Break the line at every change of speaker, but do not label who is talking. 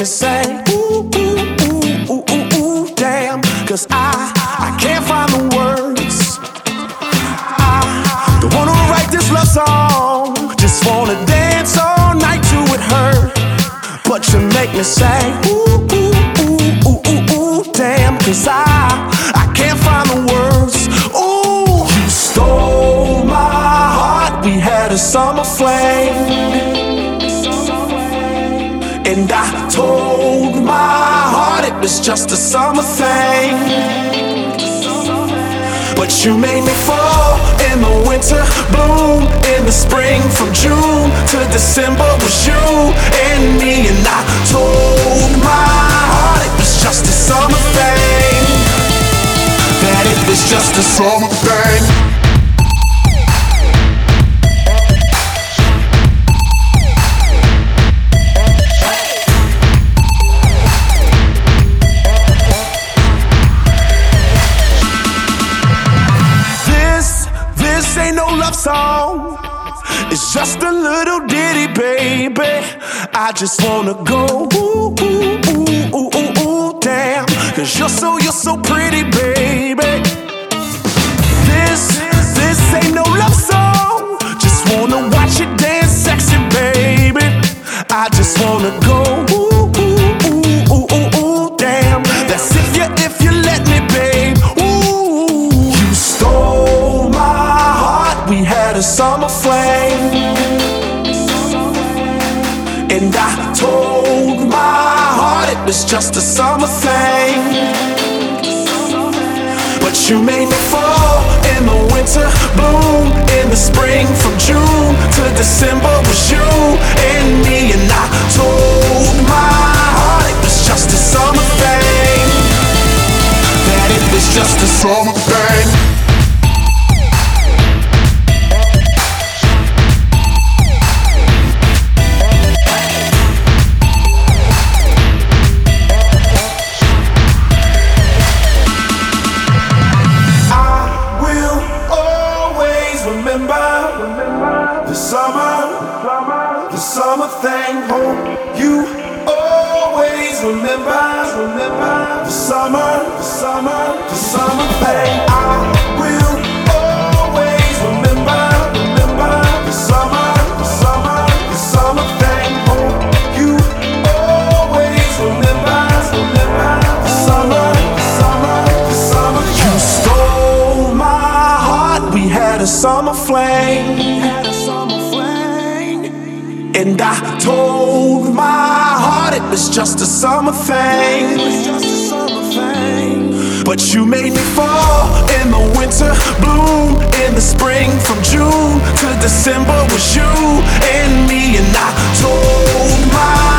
me say, ooh, ooh, ooh, ooh, ooh, ooh, damn. Cause I can't find the words. I don't wanna write this love song, just wanna dance all night to it hurt. But you make me say, ooh, ooh, ooh, ooh, ooh, ooh, damn. Cause I can't find the words. Ooh, you stole my heart. We had a summer flame, and I told my heart it was just a summer thing. But you made me fall in the winter, bloom in the spring. From June to December was you and me. And I told my heart it was just a summer thing, that it was just a summer thing. This ain't no love song, it's just a little ditty, baby. I just wanna go ooh, ooh, ooh, ooh, ooh, ooh, damn. Cause you're so pretty, baby. This ain't no love song, just wanna watch you dance sexy, baby. I just wanna go ooh, ooh, ooh, ooh, ooh, ooh, damn. That's if you let me, babe. Ooh, you stole my heart. We had a summer flame, and I told my heart it was just a summer thing. But you made me fall in the winter, bloom in the spring. From June to December was you and me. And I told my heart it was just a summer thing, that it was just a summer thing. The summer thing. Hope you always remember the summer thing. I will always remember the summer thing. Hope you always remember the summer. You stole my heart. We had a summer flame, and I told my heart it was just a summer thing. But you made me fall in the winter, bloom in the spring. From June to December was you and me. And I told my